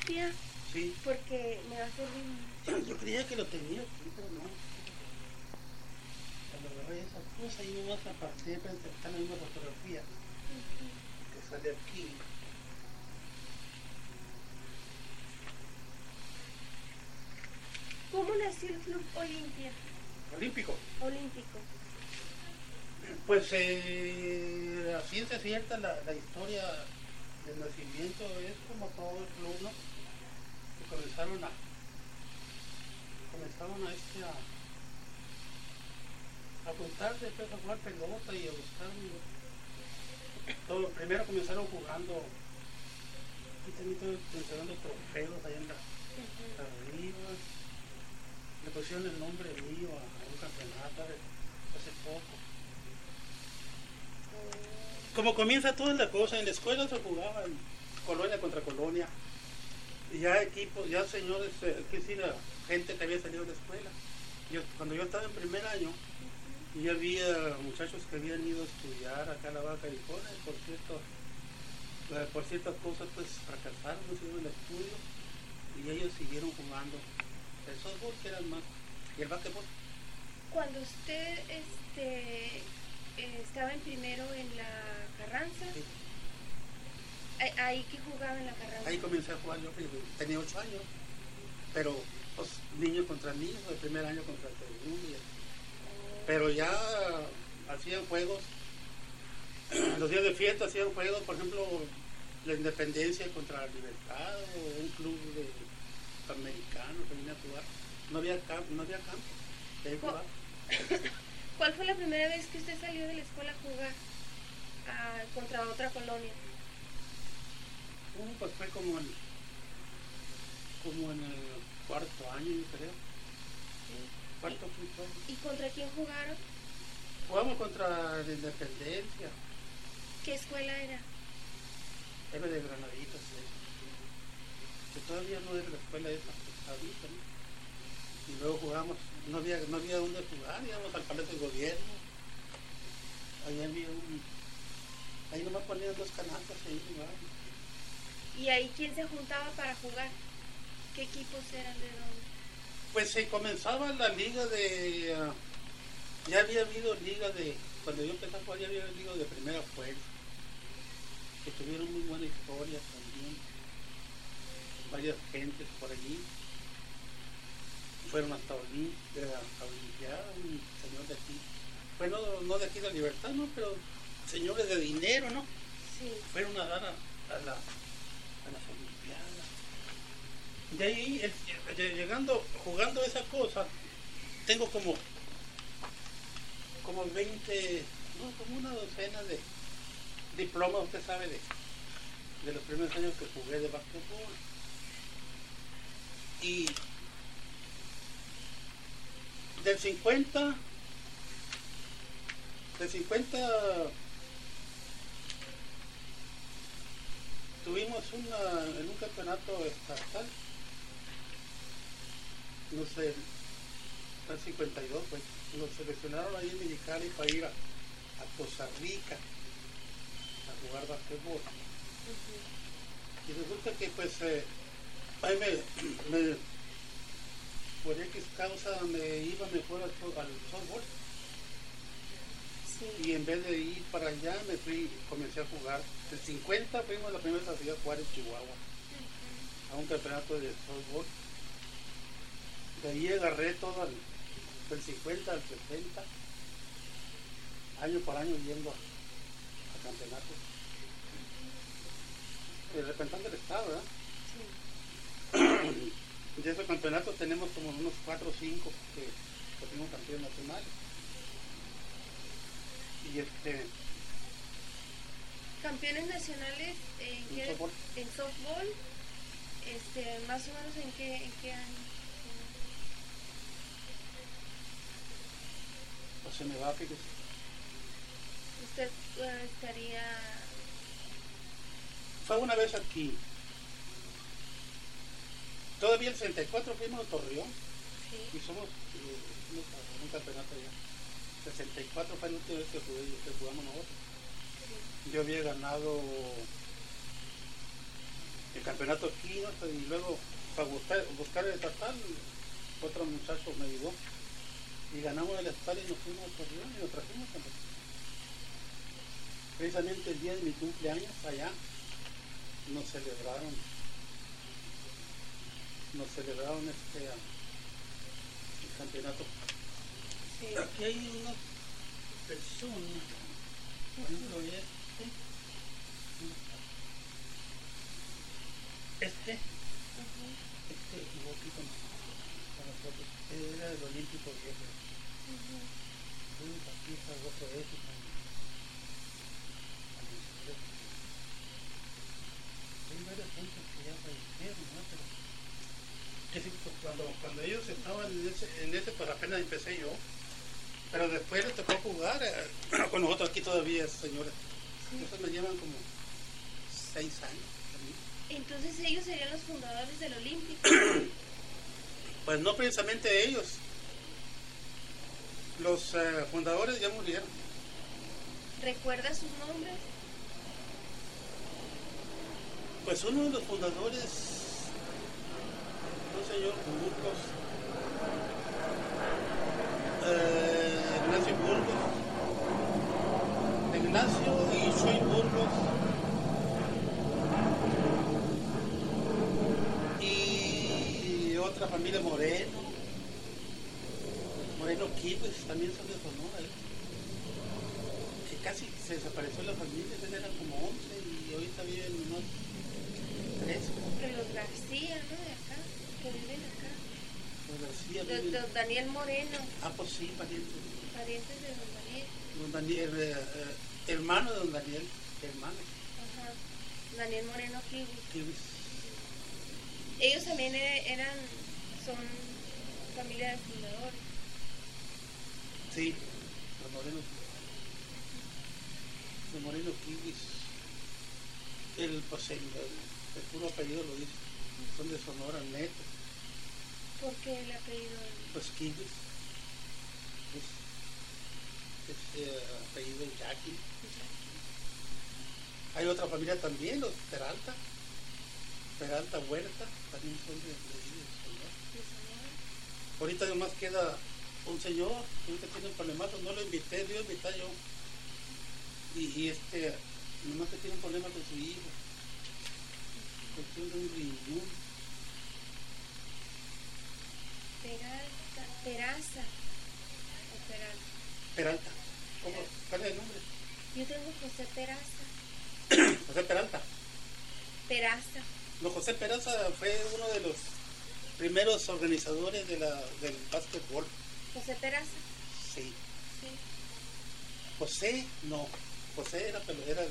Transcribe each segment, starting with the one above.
limpia Sí. porque me va a servir. Yo creía que lo tenía aquí, pero no. Cuando agarré esa cosa y nomás aparté, está en la misma fotografía que sale aquí. ¿Cómo nació el Club Olimpia? Olímpico. Olímpico. Pues a ciencia cierta la historia del nacimiento es como todo el club, ¿no? Que comenzaron a juntarse, después a jugar pelota y a buscar todo. Primero comenzaron jugando, y también mencionando trofeos ahí en la arriba. Le pusieron el nombre mío a un campeonato hace poco. Como comienza toda la cosa, en la escuela se jugaba en colonia contra colonia. Y ya equipos, ya señores, que sí, la gente que había salido de la escuela. Cuando yo estaba en primer año, y había muchachos que habían ido a estudiar acá a la Baja California, y por ciertas cosas pues fracasaron, no siguieron el estudio, y ellos siguieron jugando el softball, que era el más, y el básquetbol. Cuando usted estaba en primero en la Carranza, Sí. ahí que jugaba en la Carranza. Ahí comencé a jugar yo, tenía 8 años, pero pues, niños contra niños, el primer año contra el segundo. Pero ya hacían juegos, los días de fiesta hacían juegos, por ejemplo, la Independencia contra la Libertad, o un club americano que vine a jugar. No había campo, ahí jugaba. ¿Cuál fue la primera vez que usted salió de la escuela a jugar contra otra colonia? Pues fue como en el cuarto año, yo creo. Cuarto, quinto año. ¿Y contra quién jugaron? Jugamos contra la Independencia. ¿Qué escuela era? Era de Granaditas, que todavía no era la escuela esa, ahorita, ¿no? Y luego jugamos, no había dónde jugar, íbamos al Palacio del Gobierno. Ahí nomás ponían 2 canastas y ahí jugábamos. ¿Y ahí quién se juntaba para jugar? ¿Qué equipos eran de dónde? Pues se comenzaba la liga ya había habido liga cuando yo empecé a jugar ya había liga de primera fuerza, que tuvieron muy buena historia también, varias gentes por allí, fueron hasta Olimpiada, un señor de aquí, bueno, no de aquí de Libertad, ¿no? Pero señores de dinero, ¿no? Sí. Fueron a dar a las Olimpiadas. De ahí, jugando esa cosa, tengo como 20, no, como una docena de diplomas, usted sabe, de los primeros años que jugué de básquetbol. Y del 50 tuvimos en un campeonato estatal, no sé, el 52, pues, nos seleccionaron ahí en Mexicali para ir a Costa Rica a jugar basquetbol. Y resulta que pues ahí por X causa me iba mejor al softball. Sí. Y en vez de ir para allá comencé a jugar. En 50 fuimos la primera vez a jugar en Chihuahua, a un campeonato de softball. De ahí agarré todo del 50 al 70, año por año yendo a campeonatos. El representante del estado, ¿verdad? Sí. De esos campeonatos tenemos como unos 4 o 5 que fuimos campeones nacionales. Y campeones nacionales en softball, más o menos en qué año. Pues se me va, fíjese. Usted estaría... Fue una vez aquí. Todavía el 64 fuimos a Torreón. Sí. Y fuimos a un campeonato allá. El 64 fue la última vez que jugamos nosotros. Sí. Yo había ganado el campeonato campeonato aquí, ¿no? Y luego para buscar el estatal, otro muchacho me ayudó y ganamos el estatal y nos fuimos a Torreón y lo trajimos también. Precisamente el día de mi cumpleaños allá nos celebraron el campeonato. Sí. Aquí hay una persona, por ejemplo, este equivocito con nosotros, era el olímpico viejo. Aquí está otro ético. Hay varias gente que ya fallecieron, ¿no? Pero cuando ellos estaban en ese, pues apenas empecé yo. Pero después les tocó jugar con nosotros aquí todavía, señores. Sí. Esos me llevan como 6 años. Entonces ellos serían los fundadores del Olímpico. Pues no precisamente ellos. Los fundadores ya murieron. ¿Recuerda sus nombres? Pues uno de los fundadores, un señor Burgos, Ignacio Burgos, Ignacio y Soy Burgos, y otra familia Moreno Quibes, también son de Sonora, que casi se desapareció la familia, eran como 11 y ahorita viven unos 3. Que los García, ¿no? De acá, que viven acá. Los García viven. Los Daniel Moreno. Pues sí, parientes. Parientes de don Daniel. Don Daniel, hermano de don Daniel, hermano. Ajá. Daniel Moreno Quibes. Ellos también son familia de fundadores. Sí, los Moreno Quibes. Pues el puro apellido lo dice, son de Sonora, neto. ¿Por qué el apellido? Pues Quibes. Es apellido Jackie. Hay otra familia también, los Peralta Huerta, también son de Sonora. Ahorita nomás queda un señor que tiene un problemazo, no lo invité, Dios invité yo. Y nomás que tiene un problema con su hijo. Cuestión de un riñón. Peraza. Peralta. ¿Cuál es el nombre? Yo tengo José Peraza. José Peralta. Peraza. No, José Peraza fue uno de los primeros organizadores del básquetbol. ¿José Peraza? Sí. José, no. José era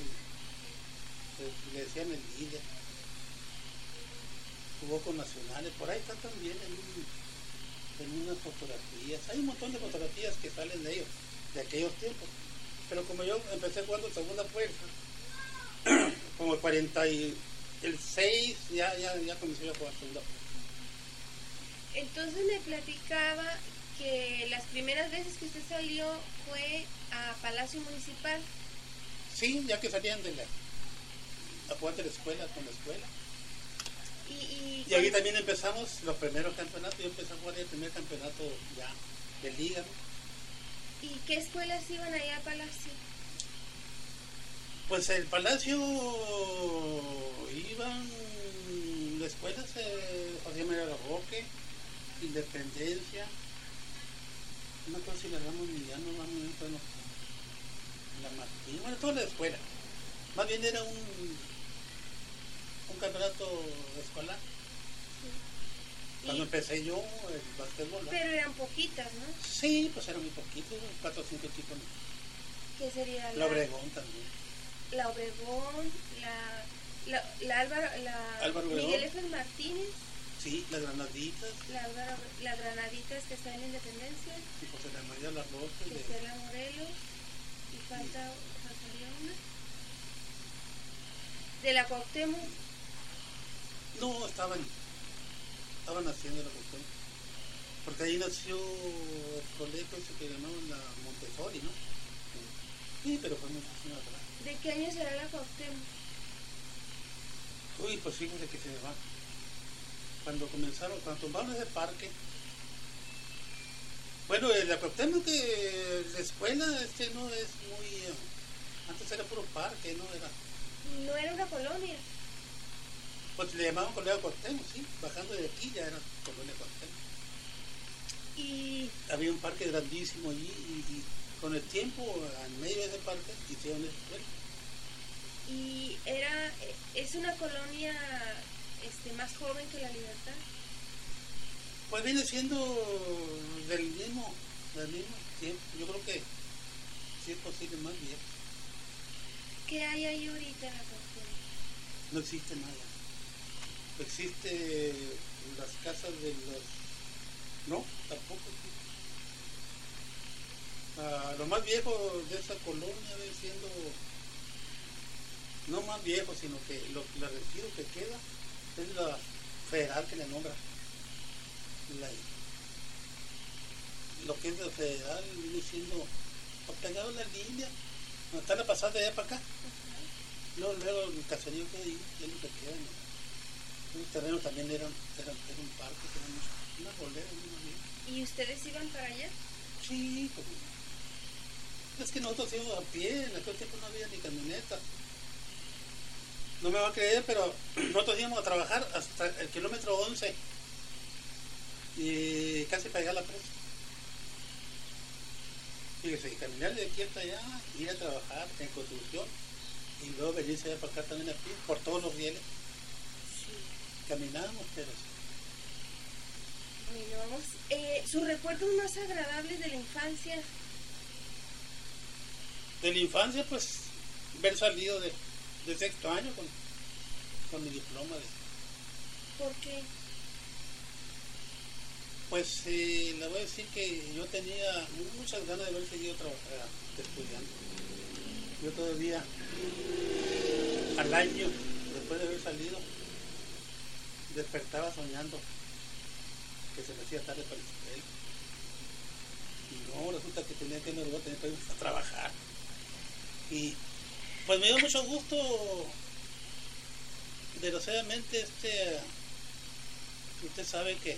le decían el líder. Jugó con Nacionales. Por ahí está también en unas fotografías. Hay un montón de fotografías que salen de ellos, de aquellos tiempos. Pero como yo empecé jugando segunda fuerza, como el 46 ya comencé a jugar segunda fuerza. Entonces me platicaba que las primeras veces que usted salió fue a Palacio Municipal. Sí, ya que salían a jugar de la escuela con la escuela. Y ahí también empezamos los primeros campeonatos. Yo empecé a jugar el primer campeonato ya de liga, ¿no? ¿Y qué escuelas iban allá a Palacio? Pues el Palacio iban las escuelas José María Roque, Independencia, no sé si la Ramos Millán, no vamos, bueno, la Martín, bueno, toda la escuela. Más bien era un campeonato escolar. Sí. Cuando empecé yo el básquetbol. Pero eran poquitas, ¿no? Sí, pues eran muy poquitos, 4 o 5 equipos. ¿Qué sería la Obregón también? La Obregón, la Álvaro Miguel F. Martínez. Sí, las Granaditas. Las Granaditas que están en Independencia. Sí, José la María La Rosa. Estela Morelos. Y faltaría una. ¿De la Cuauhtémoc? No, estaban haciendo la Cuauhtémoc. Porque ahí nació el colegio ese que llamaban la Montessori, ¿no? Sí, pero fue muchísimo atrás. ¿De qué año será la Cuauhtémoc? Uy, Uy, pues fíjense que se me va. Cuando tumbaron ese parque, bueno, la Cuauhtémoc, que la escuela no es muy, antes era puro parque, no era, No era una colonia. pues le llamaban Colonia Cuauhtémoc, sí, bajando de aquí ya era Colonia Cuauhtémoc. Y Había un parque grandísimo allí y con el tiempo, en medio de ese parque, hicieron esa escuela. y es una colonia más joven que La Libertad. Pues viene siendo del mismo tiempo. Yo creo que sí es posible más bien. ¿Qué hay ahí ahorita en la Cuauhtémoc? No existe nada. Existe las casas de los... No, tampoco existe. Lo más viejo de esa colonia viene siendo... No más viejo, sino que la residuo que queda es la federal que le nombra. Lo que es la federal viene siendo pegado a la línea, no están a pasar de allá para acá. Luego el caserío que hay, es lo que queda. Los terrenos también eran un parque, eran una bolera, ¿Y ustedes iban para allá? Sí, como no. Es que nosotros íbamos a pie, en aquel tiempo no había ni camioneta. No me va a creer, pero nosotros íbamos a trabajar hasta el kilómetro 11 y casi para llegar a la presa. Fíjese, caminar de aquí hasta allá, ir a trabajar en construcción y luego venirse allá para acá también a pie, por todos los rieles. Sí. Caminábamos, pero sí. Bueno, vamos. ¿Sus recuerdos más agradables de la infancia? De la infancia, pues, ver salido de sexto año con mi diploma. ¿Por qué? Pues le voy a decir que yo tenía muchas ganas de haber seguido estudiando. Yo todavía, al año, después de haber salido, despertaba soñando que se me hacía tarde para la escuela. Y no, resulta que tenía que ir a trabajar. Y pues me dio mucho gusto, desgraciadamente, usted sabe que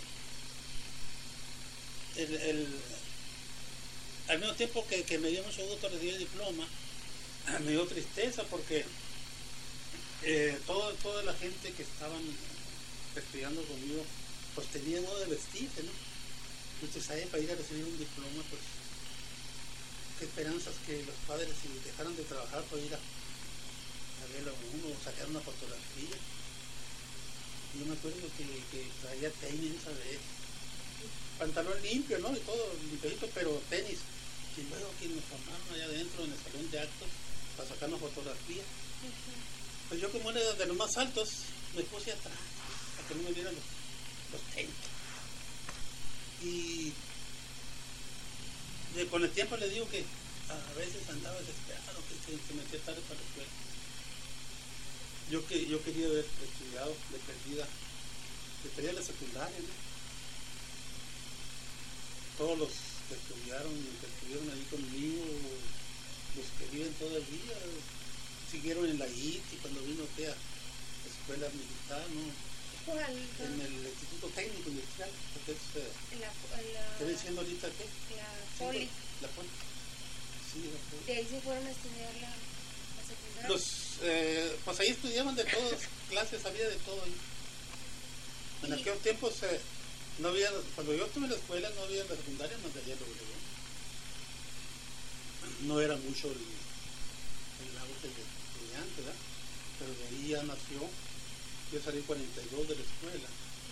al mismo tiempo que me dio mucho gusto recibir el diploma, me dio tristeza porque toda la gente que estaban estudiando conmigo, pues tenía modo de vestirse, ¿no? Usted sabe, para ir a recibir un diploma, pues qué esperanzas que los padres, si dejaran de trabajar, para ir a verlo a uno, o sacar una fotografía. Yo me acuerdo que traía tenis esa vez, pantalón limpio, ¿no? Y todo limpiito, pero tenis. Y luego que nos formaron allá adentro en el salón de actos para sacarnos fotografía. Pues yo, como era de los más altos, me puse atrás para que no me vieran los tenis. Y con el tiempo le digo que a veces andaba desesperado, que me hacía tarde para la escuela. Yo quería haber estudiado de perdida la secundaria, ¿no? Todos los que estuvieron ahí conmigo, los que viven todavía, siguieron en la ITI cuando vino aquí a escuela militar, ¿no? ¿Cuál? En el Instituto Técnico Industrial, porque es, ¿qué viene siendo ahorita qué? La Poli. La Poli. Sí, la Poli. De ahí se fueron a estudiar la secundaria. Pues ahí estudiaban de todas clases, había de todo ahí. En aquellos tiempos no había, cuando yo estuve en la escuela no había en la secundaria más de allá lo que no era mucho el auge de estudiante, ¿verdad? Pero de ahí ya nació. Yo salí en 42 de la escuela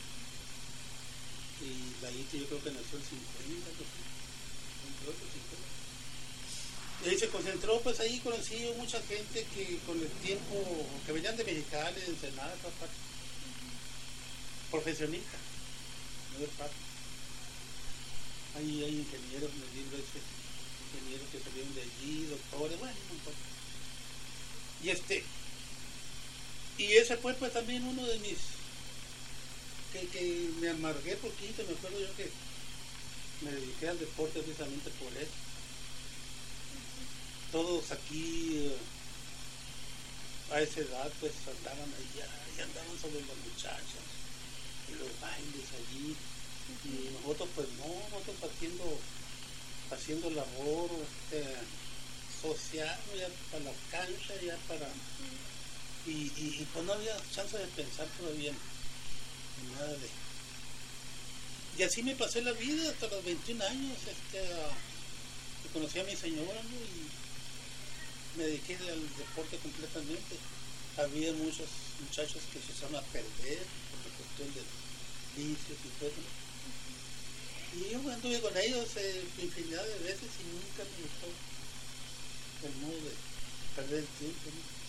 y la ITI yo creo que nació en 50, 58, 50. Y ahí se concentró, pues ahí conocí yo mucha gente que con el tiempo, que venían de Mexicali, de Ensenada, de todas partes, profesionistas, no de parte. Hay ingenieros en el libro ese, ingenieros que salieron de allí, doctores, bueno, un montón. Y ese fue pues también uno de mis, que me amargué poquito, me acuerdo yo que me dediqué al deporte precisamente por eso. Todos aquí, a esa edad pues andaban allá y andaban sobre las muchachas y los bailes allí. Y nosotros pues no, nosotros haciendo labor social, ya para la cancha, ya para... Y pues no había chance de pensar todavía en nada de... Y así me pasé la vida hasta los 21 años, conocí a mi señora, ¿no? Y me dediqué al deporte completamente. Había muchos muchachos que se echaban a perder por la cuestión de vicios y todo. Y yo anduve con ellos infinidad de veces y nunca me gustó el modo de perder el tiempo,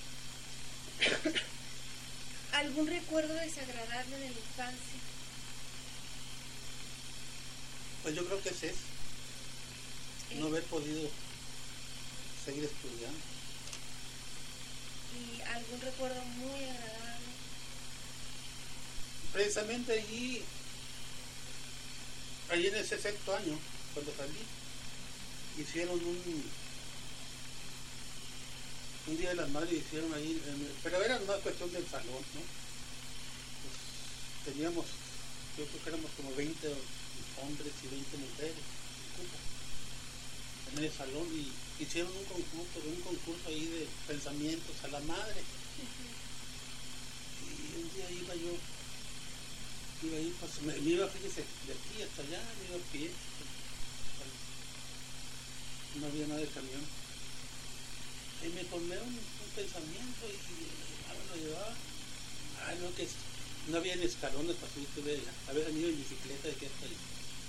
¿no? ¿Algún recuerdo desagradable de la infancia? Pues yo creo que es eso, no haber podido seguir estudiando. ¿Y algún recuerdo muy agradable? Precisamente allí en ese sexto año, cuando salí, hicieron un Día de las Madres, hicieron ahí, pero era una cuestión del salón, ¿no? Pues teníamos, yo creo que éramos como 20 hombres y 20 mujeres en el salón, y hicieron un concurso ahí de pensamientos a la madre. Y un día iba ahí, pues me iba, fíjese, de aquí hasta allá, me iba a pie, no había nada de camión. Y me formé un pensamiento y lo llevaba. No, que no había ni escalones para subir, había venido en bicicleta de aquí hasta allá.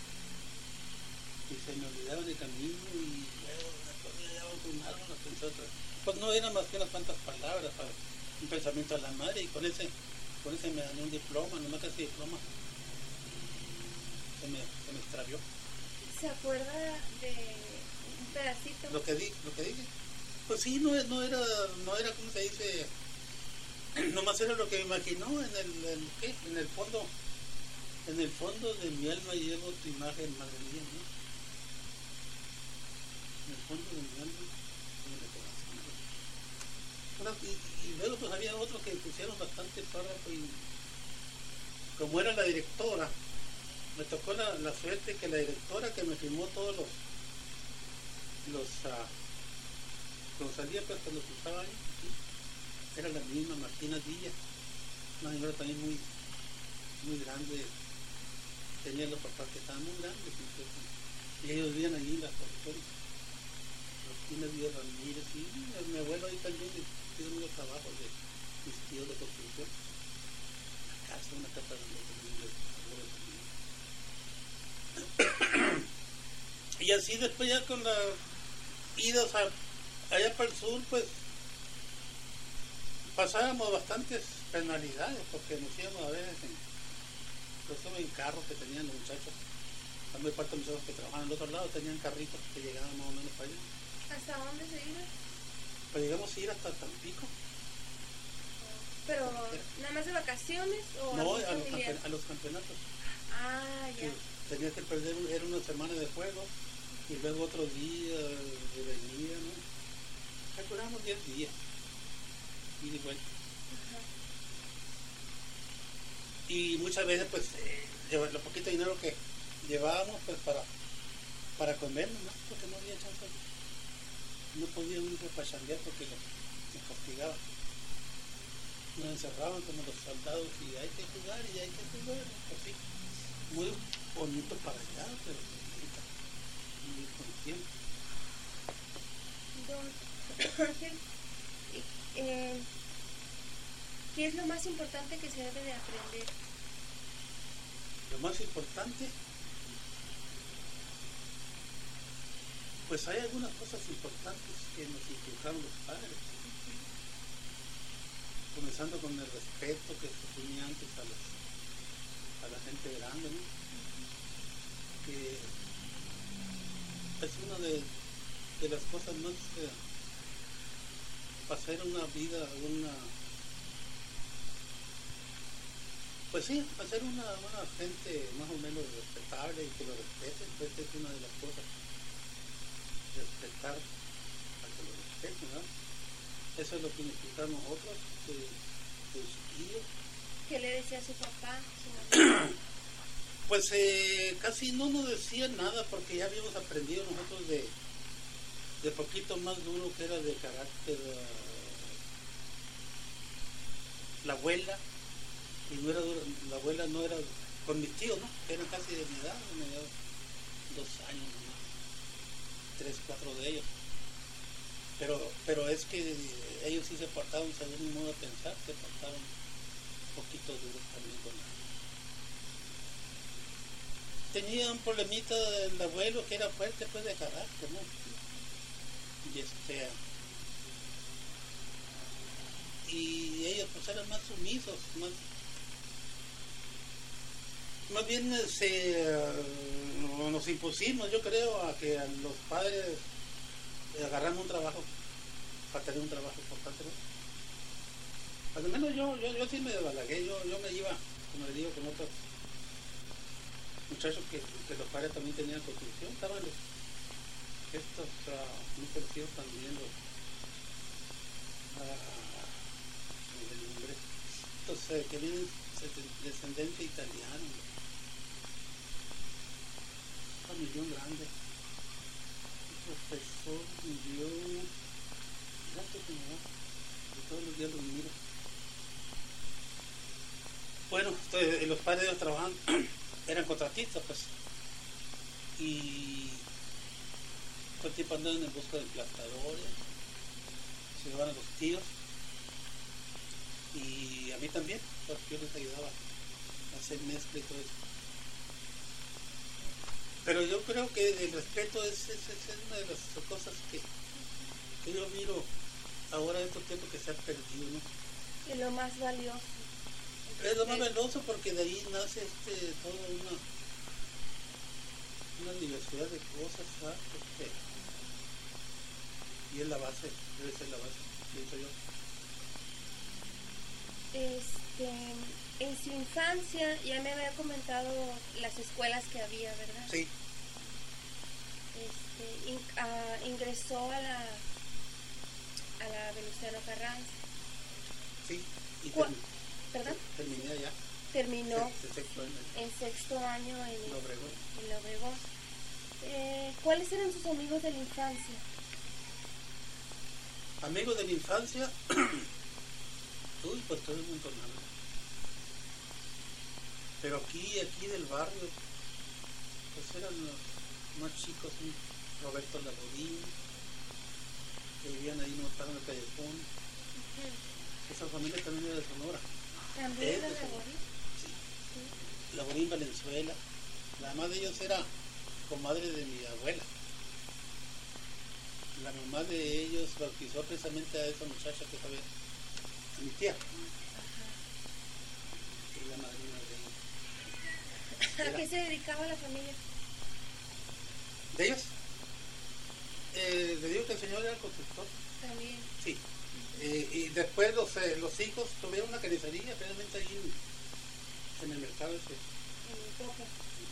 Y se me olvidaba de camino y luego ya otro árbol, no pensé otra. Pues no eran más que unas cuantas palabras para un pensamiento a la madre, y con ese me gané un diploma, nomás que ese diploma se me extravió. ¿Se acuerda de un pedacito? Lo que dije. Pues sí, no era, ¿cómo se dice? Nomás era lo que me imaginó en el fondo de mi alma llevo tu imagen, madre mía, ¿no? En el fondo de mi alma, en el corazón. Y luego pues había otros que pusieron bastante párrafo, y como era la directora, me tocó la suerte que la directora que me firmó todos cuando salía, pues cuando cruzaba ahí, ¿sí? Era la misma Martina Díaz, una señora también muy, muy grande, tenía los papás que estaban muy grandes, y ellos vivían allí en las territorios. Martina Díaz Ramírez, y mi abuelo ahí también tiene unos trabajos de mis tíos de construcción, una casa donde también de abuelos. Y así después ya con la idas allá para el sur, pues pasábamos bastantes penalidades, porque nos íbamos a veces en carros que tenían los muchachos. La mayor parte de los muchachos que trabajaban al otro lado tenían carritos que llegaban más o menos para allá. ¿Hasta dónde se iba? Pues llegamos a ir hasta Tampico. ¿Pero nada más de vacaciones o no, a los campeonatos? Ah, ya. Tenía que perder, era una semana de juego, y luego otro día de venida, ¿no? Calculamos 10 días, y de vuelta. Y muchas veces pues lo poquito dinero que llevábamos pues para comer, ¿no? Porque no había chance, no podía uno para chambear porque nos castigaban, nos encerraban como los soldados, y hay que jugar, así, muy bonito para allá, pero muy con tiempo. Don Ángel, ¿qué es lo más importante que se debe de aprender? Lo más importante, pues hay algunas cosas importantes que nos inculcaron los padres, comenzando con el respeto que se tenía antes a la gente grande, ¿no? Que es una de las cosas más para hacer una vida, pues sí, hacer una gente más o menos respetable y que lo respeten, pues es una de las cosas, respetar a que lo respeten, ¿no? Eso es lo que nos explicamos nosotros, de chiquillos. ¿Qué le decía a su papá, su mamá? Pues casi no nos decían nada porque ya habíamos aprendido nosotros de poquito más duro que era de carácter la abuela, y no era dura, la abuela no era con mis tíos, ¿no? Que eran casi de mi edad, 2 años nomás, 3, 4 de ellos. Pero es que ellos sí se portaron, según mi modo de pensar, se portaron un poquito duros también con la... Tenía un problemita el abuelo que era fuerte, pues, de carácter, ¿no? Y ellos pues eran más sumisos, más bien nos impusimos, yo creo, a que a los padres agarraran un trabajo, para tener un trabajo importante, ¿no? Al menos yo sí me desbalagué, yo me iba, como le digo, con otros muchachos que los padres también tenían construcción, estaban estos muy conocidos también, estos que vienen descendencia italiana, una familia grande. El profesor murió, gracias señor, y todos los días los miro. Bueno, entonces, los padres de ellos trabajaban, eran contratistas, pues, y todo el tiempo andaban en busca de emplastadores, se llevaban a los tíos, y a mí también, porque yo les ayudaba a hacer mezcla y todo eso. Pero yo creo que el respeto es una de las cosas que yo miro ahora en estos tiempos que se ha perdido, ¿no? Es lo más valioso. Es lo más valioso porque de ahí nace toda una diversidad de cosas, ¿sabes? Y es la base, debe ser la base, pienso yo. En su infancia ya me había comentado las escuelas que había, ¿verdad? Sí. Ingresó a la Venustiano Carranza. Sí. Y ¿Perdón? Terminé allá. Terminó en sexto año en La Obregón. ¿Cuáles eran sus amigos de la infancia? Amigos de la infancia, uy, pues todo el mundo nada. Pero aquí del barrio, pues eran los más chicos, Roberto Laborín, que vivían ahí no estaban en el callejón. Esa familia también era de Sonora. ¿También era de Laborín? Sí. Laborín Valenzuela. La mamá de ellos era comadre de mi abuela. La mamá de ellos bautizó precisamente a esa muchacha que sabe, a mi tía. Y la madrina de ella. ¿A qué se dedicaba la familia? ¿De ellos? Le digo que el señor era constructor. También. Sí. Y después los hijos tuvieron una carnicería, realmente ahí en el mercado ese. En el Copa.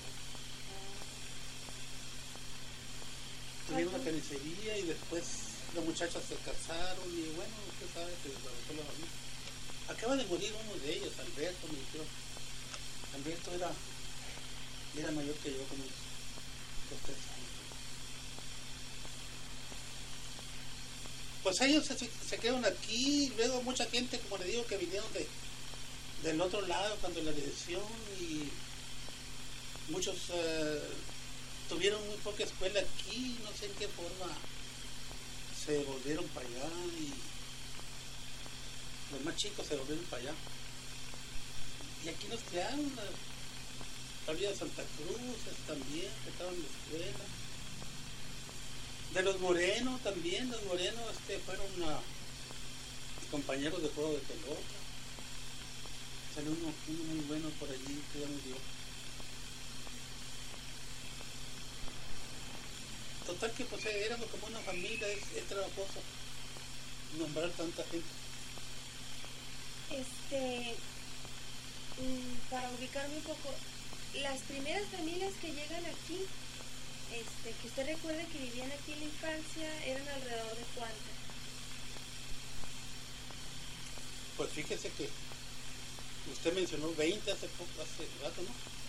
Tuvieron una carnicería y después las muchachas se casaron y bueno, usted sabe que desbarató la familia. Acaba de morir uno de ellos, Alberto, me dijeron. Alberto era mayor que yo, como 2 o 3 años. Pues ellos se quedaron aquí, y luego mucha gente, como le digo, que vinieron del otro lado cuando la elección, y muchos tuvieron muy poca escuela aquí, no sé en qué forma se volvieron para allá, y los más chicos se volvieron para allá. Y aquí nos quedaron, había de Santa Cruz también, que estaban en la escuela. De los Morenos también, los Morenos fueron compañeros de juego de pelota. Salió uno muy bueno por allí, que ya nos dio. Total que pues éramos como una familia, es trabajoso nombrar tanta gente. Para ubicarme un poco, las primeras familias que llegan aquí, que usted recuerde que vivían aquí en la infancia, eran alrededor de cuántas. Pues fíjese que usted mencionó 20 hace poco, hace rato, ¿no?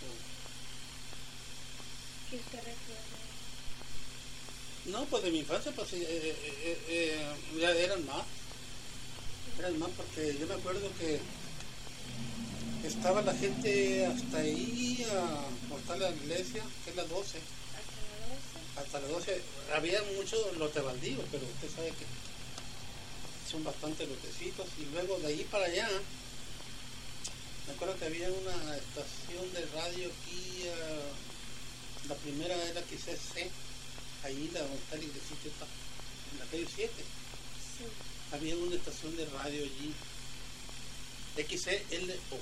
¿Qué usted recuerda? No, pues de mi infancia, pues ya eran más porque yo me acuerdo que estaba la gente hasta ahí, por estar la iglesia, que es la 12. ¿Hasta la 12? Hasta las 12 había muchos lotes baldíos, pero usted sabe que son bastantes lotecitos. Y luego de ahí para allá, me acuerdo que había una estación de radio aquí, la primera era XCC, ahí donde está la iglesita, está en la calle 7. Sí. Había una estación de radio allí, XCLO,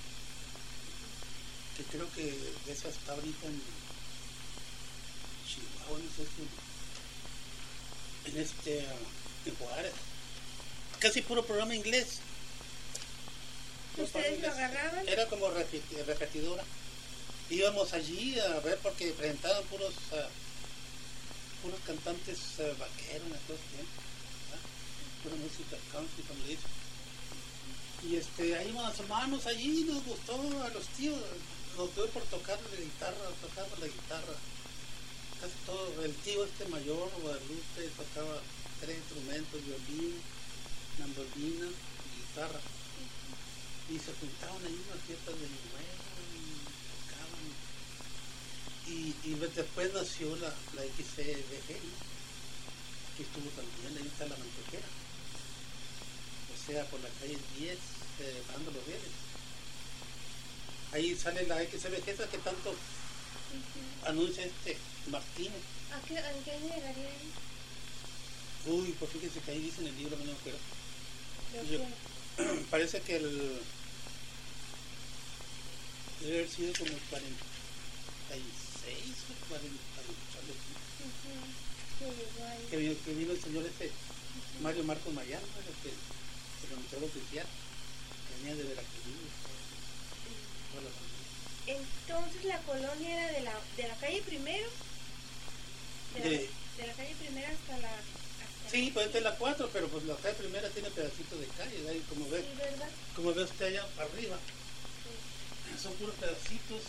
que creo que de esa está ahorita en Chihuahua, no sé si en Juárez. Casi puro programa inglés. ¿Ustedes lo agarraban? Era como repetidora. Íbamos allí a ver porque presentaban puros cantantes vaqueros en aquel tiempo, pura música country, como le dicen. Y ahí íbamos a asomarnos allí, nos gustó a los tíos, nos dio por tocar la guitarra, tocamos la guitarra. Casi todo, el tío mayor, Guadalupe, tocaba 3 instrumentos, violín, mandolina y guitarra. Y se juntaban ahí unas fiestas de nuevo y tocaban. Y después nació la XCBG, ¿no? Que estuvo también, ahí está la Mantequera. O sea, por la calle 10, bajando los rieles. Ahí sale la XCBG, esa que tanto anuncia Martínez. ¿En qué año llegaría ahí? Uy, pues fíjese que ahí dice en el libro, no me acuerdo. Parece que debe haber sido como el 46 o 48, algo así. Que vino el señor Mario Marcos Mayano, el promotor oficial, que venía de Veracruz. Entonces la colonia era de la calle Primero, de la calle Primera hasta la... Sí, pues esta es la 4, pero pues la calle Primera tiene pedacitos de calle, ahí como ve, sí, ¿verdad? como ve usted allá arriba. Sí. Son puros pedacitos.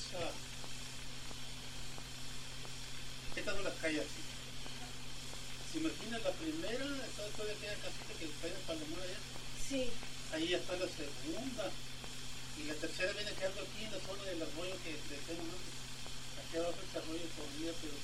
Esta no es la calle así. ¿Se imagina la primera? Está después de aquella casita que está en Palomar allá. Sí. Ahí ya está la segunda. Y la tercera viene quedando aquí en la zona del arroyo que decíamos antes. Aquí abajo este arroyo corría, pero...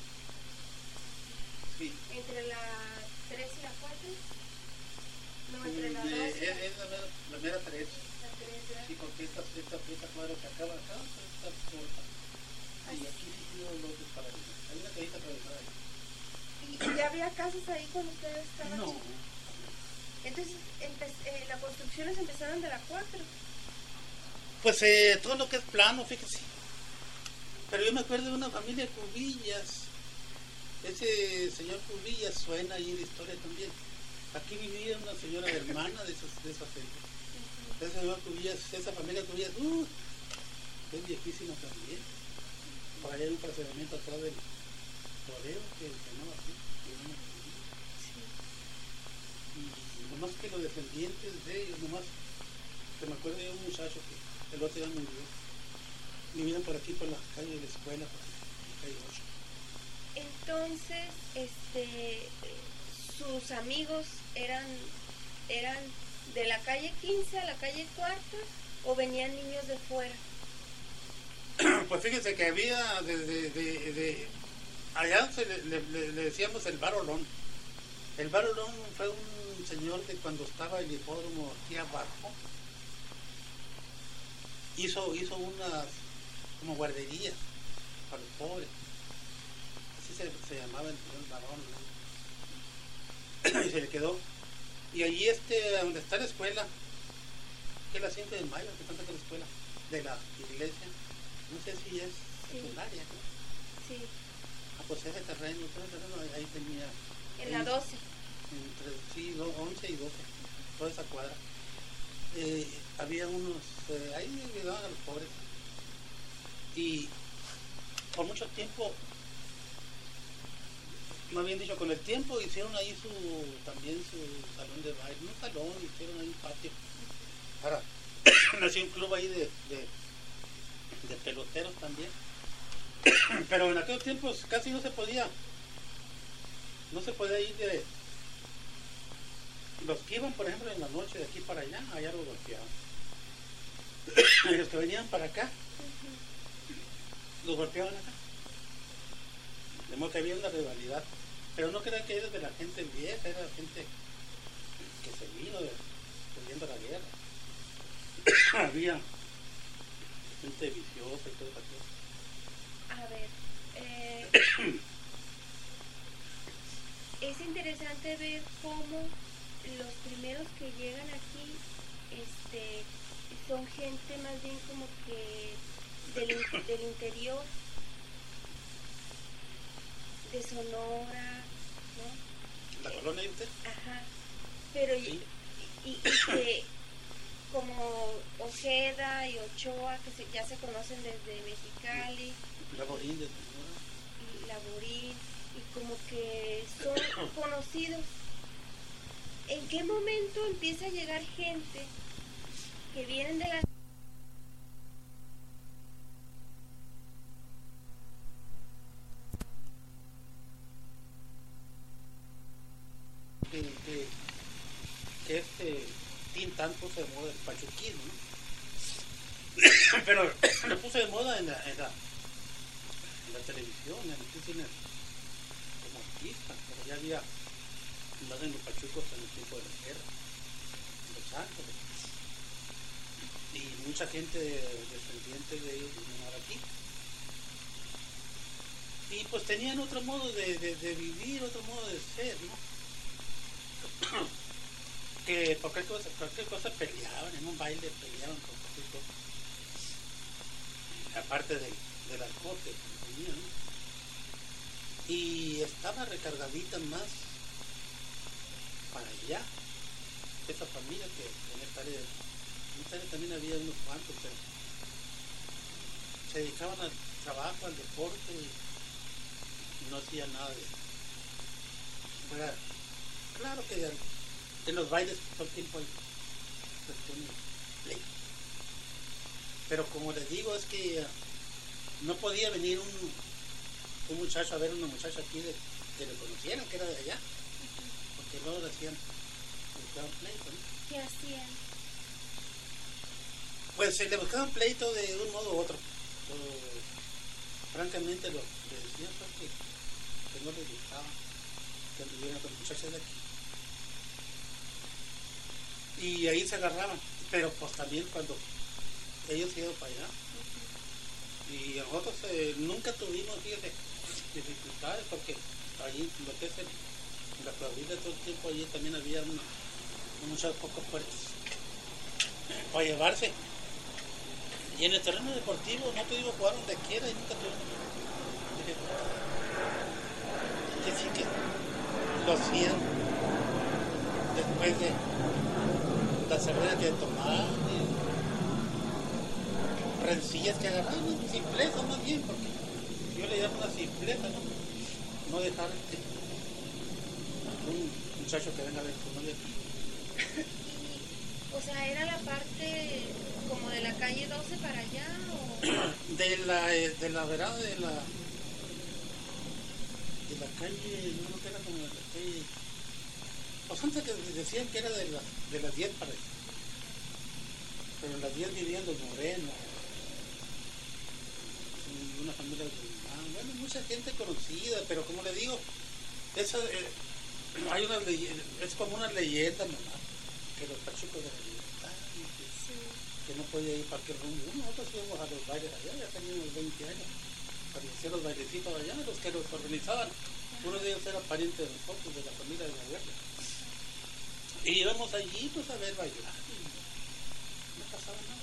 Sí. ¿Entre la 3 y la 4? No, entre la 2. Es la mera 3. La 3, ¿verdad? Sí, porque esta cuadra que acaba acá, está corta. Y aquí sí tiene lotes para allá. Hay una cajita atravesada ahí. ¿Y ya había casas ahí cuando ustedes estaban? No. Entonces, las construcciones empezaron de la 4. Pues todo lo que es plano, fíjese. Pero yo me acuerdo de una familia de Cubillas. Ese señor Cubillas suena ahí en la historia también. Aquí vivía una señora hermana de esa gente. Ese señor Cubillas, esa familia Cubillas, es viejísima también. Por allá hay un fraccionamiento atrás del rodeo que se llamaba así. Y nomás que los descendientes de ellos, nomás que me acuerdo de un muchacho que el otro día murió. Vivían por aquí, por la calle de la escuela, por aquí, calle 8. Entonces, sus amigos eran de la calle 15 a la calle 4 o venían niños de fuera. Pues fíjense que había de allá le decíamos el Barolón. El Barolón fue un señor que cuando estaba el hipódromo aquí abajo hizo unas como guarderías para los pobres. Así se llamaba el Barón, ¿no? Y se le quedó. Y allí donde está la escuela, que es la 5 de mayo, que tanta que la escuela de la iglesia, no sé si es secundaria, ¿no? Sí. Pues ese terreno, ahí tenía. En la 12. Sí, 11 y 12, toda esa cuadra. Había unos, ahí ayudaban a los pobres. Y por mucho tiempo, más bien dicho, con el tiempo hicieron ahí también su salón de baile, un salón, hicieron ahí un patio. Ahora, nació un club ahí de peloteros también. Pero en aquellos tiempos casi no se podía ir de... Los que iban, por ejemplo, en la noche de aquí para allá, allá los golpeaban. Y los que venían para acá, los golpeaban acá. De modo que había una rivalidad. Pero no crean que era de la gente vieja, era la gente que se vino huyendo la guerra. Había gente viciosa y todo eso. A ver, es interesante ver cómo los primeros que llegan aquí son gente más bien como que del interior de Sonora, ¿no? ¿La colonia de usted? Ajá, pero Sí. y que como Ojeda y Ochoa, que ya se conocen desde Mexicali, La Borín de Sonora. y Laborín, y como que son conocidos. ¿En qué momento empieza a llegar gente que vienen de la... Que Tintán puso de moda el pachuquismo, ¿no? Pero lo puso de moda en la televisión, en el cine como artista, pero ya había más en los pachucos en el tiempo de la guerra, en Los Ángeles. Y mucha gente descendiente de ellos vinieron aquí. Y pues tenían otro modo de vivir, otro modo de ser, ¿no? Que cualquier cosa peleaban, en un baile peleaban con cualquier cosa. Aparte del alcohol que tenían, ¿no? Y estaba recargadita más para allá, esa familia que en esta área también había unos cuantos, pero se dedicaban al trabajo, al deporte y no hacían nada de... Bueno, claro que en los bailes todo el tiempo hay cuestiones de ley. Pero como les digo, es que no podía venir un muchacho a ver a una muchacha aquí que le conocieran, que era de allá, porque luego le buscaban pleito, ¿no? ¿Qué hacían? Pues se le buscaban pleito de un modo u otro. Francamente le decían pues, que no les gustaba que anduvieran con muchachas de aquí. Y ahí se agarraban, pero pues también cuando ellos iban para allá. Y nosotros nunca tuvimos, fíjate, dificultades, porque allí lo que es la Florida todo el tiempo, allí también había muchas pocas puertas para llevarse. Y en el terreno deportivo, no te digo jugar donde quiera y nunca tuvimos. Que sí que lo hacían después de la cerveza que tomaban y rencillas que agarraban, simpleza más bien, porque yo le llamo una simpleza, ¿no? No dejar un muchacho que venga a ver tu novia aquí. O sea, ¿era la parte como de la calle 12 para allá o...? De la vereda de la calle, no que era como de la calle... Pues antes que decían que era de las 10 para allá. Pero en las 10 vivían los morenos. Una familia de bueno, mucha gente conocida, pero como le digo, esa, hay una es como una leyenda nomás, que los pachucos de la libertad, que no podía ir para qué rumbo. Nosotros íbamos a los bailes allá, ya teníamos 20 años, para hacer los bailecitos allá, los que los organizaban. Uno de ellos era pariente de nosotros, de la familia de la guerra. Y íbamos allí pues a ver bailar, y no pasaba nada.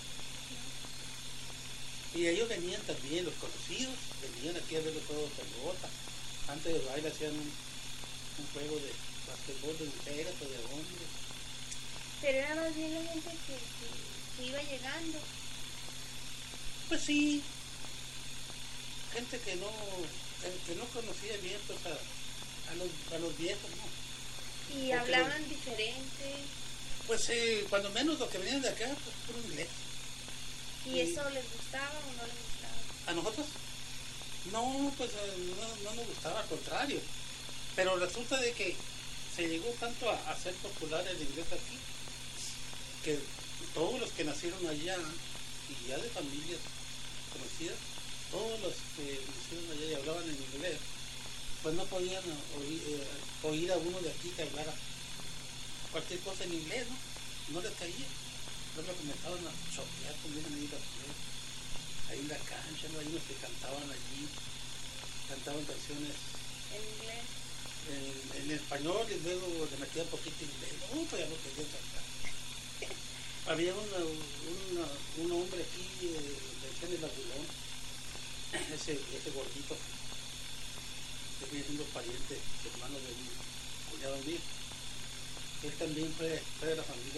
Y ellos venían también, los conocidos, venían aquí a ver los juegos de pelota. Antes del baile hacían un juego de basquetbol de mujeres o de hombres. Pero era más bien la gente que iba llegando. Pues sí, gente que no conocía bien pues a los viejos, ¿no? Y hablaban diferente. Pues cuando menos los que venían de acá, pues puro inglés. ¿Y eso les gustaba o no les gustaba? ¿A nosotros? No, pues no nos gustaba, al contrario. Pero resulta de que se llegó tanto a ser popular el inglés aquí, que todos los que nacieron allá, y ya de familias conocidas, todos los que nacieron allá y hablaban en inglés, pues no podían oír a uno de aquí que hablara cualquier cosa en inglés, ¿no? No les caía. Luego comenzaban a choquear, comienzan a ir ahí en la cancha, ¿no? Hay unos que cantaban allí, cantaban canciones En inglés. en español y luego le metían poquito inglés. No, pues ya no querían cantar. Había un hombre aquí, le decían el abulón, ese gordito, que viene siendo pariente, hermano de un cuñado mío. Él también fue de la familia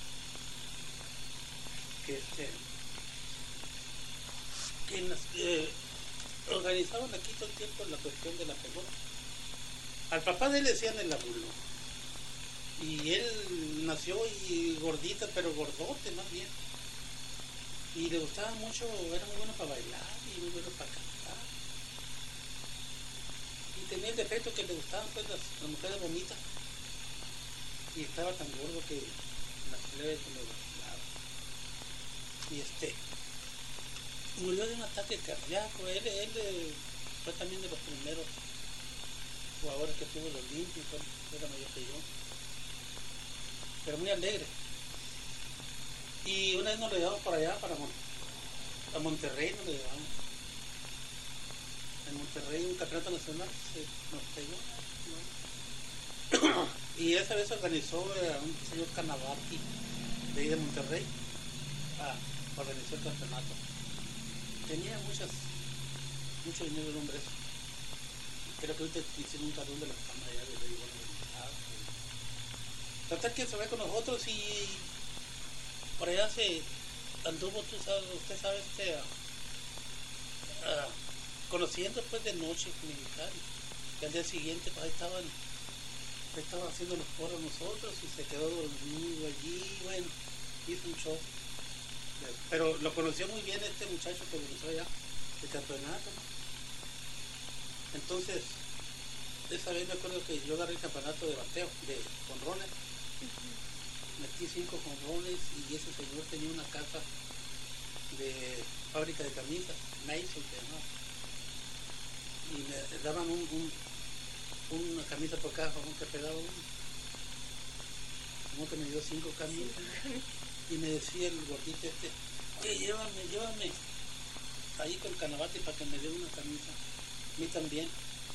que organizaban aquí todo el tiempo la cuestión de la pelota. Al papá de él le decían el abuelo. Y él nació y gordita, pero gordote más bien. Y le gustaba mucho, era muy bueno para bailar y muy bueno para cantar. Y tenía el defecto que le gustaban pues las mujeres bonitas. Y estaba tan gordo que las plebes me lo vacilaba. Y murió de un ataque cardíaco. Él fue también de los primeros jugadores que tuvo el Olímpico, era mayor que yo. Pero muy alegre. Y una vez nos lo llevamos para allá, a Monterrey nos lo llevamos. En Monterrey, un campeonato nacional, nos pegó. Y esa vez organizó un señor Canavati de ahí de Monterrey, organizó el campeonato. Tenía mucho dinero el hombre. Creo que ahorita hicieron un salón de la fama allá de Rey. Total que se ve con nosotros y por allá se anduvo, usted sabe, conociendo pues de noche militar. Y al día siguiente pues ahí estaban haciendo los foros nosotros y se quedó dormido allí, bueno, hizo un show. Pero lo conoció muy bien este muchacho que organizó allá el campeonato, ¿no? Entonces, esa vez me acuerdo que yo agarré el campeonato de bateo, de jonrones, metí 5 jonrones y ese señor tenía una casa de fábrica de camisas, Mason se llamaba, y me daban una camisa por cada jonrón que pegaba uno, como que me dio 5 camisas, y me decía el gordito oye, llévame ahí con Canavati para que me dé una camisa. A mí también.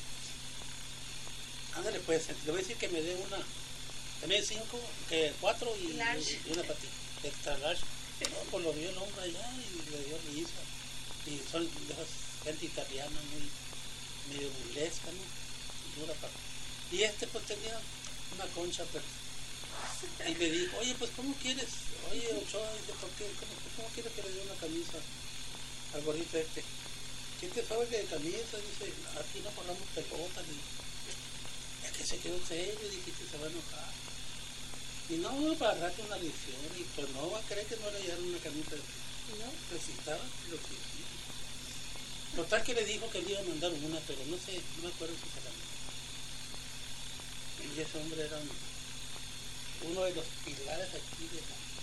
Ándale pues, le voy a decir que me dé una, también 4 y una patita, extra large. No, pues lo vio el hombre allá y le dio risa. Y son de esas gente italiana muy medio burlesca, ¿no? Y dura para. Y pues tenía una concha, pero. Y le dijo, oye, pues ¿cómo quieres? Oye, Ochoa, dice, ¿cómo quieres que le dé una camisa al gordito este? ¿Qué te sabes de camisa? Dice, aquí no ponemos pelotas. Es que se quedó serio, dijiste, se va a enojar. Y no, para agarrarte una lección, y pues no va a creer que no le dieron una camisa. No, necesitaba lo que sí. Total que le dijo que le iba a mandar una, pero no sé, no me acuerdo si se la mandó. Y ese hombre era uno de los pilares aquí de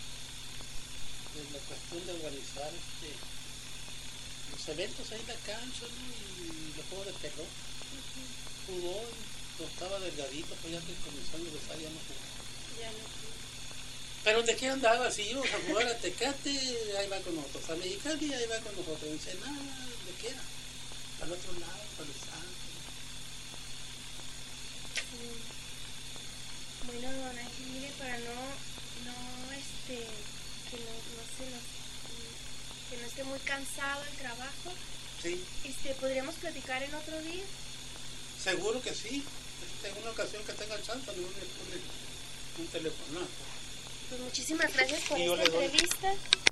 la cuestión de organizar los eventos ahí en la cancha, ¿no? Y los juegos de pelota. Jugó, no estaba delgadito, pues ya que comenzó a ingresar ya no jugó. Ya no. Pero donde quiera andaba, si íbamos a jugar a Tecate, ahí va con nosotros, a Mexicali, ahí va con nosotros, en Ensenada, donde quiera, al otro lado, para Los Ángeles. Bueno, don Ángel, mire, para que no esté muy cansado el trabajo, Sí. ¿Podríamos platicar en otro día? Seguro que sí. En una ocasión que tenga chance, no me pone un telefonazo. Pues muchísimas gracias por Y yo esta le doy. entrevista.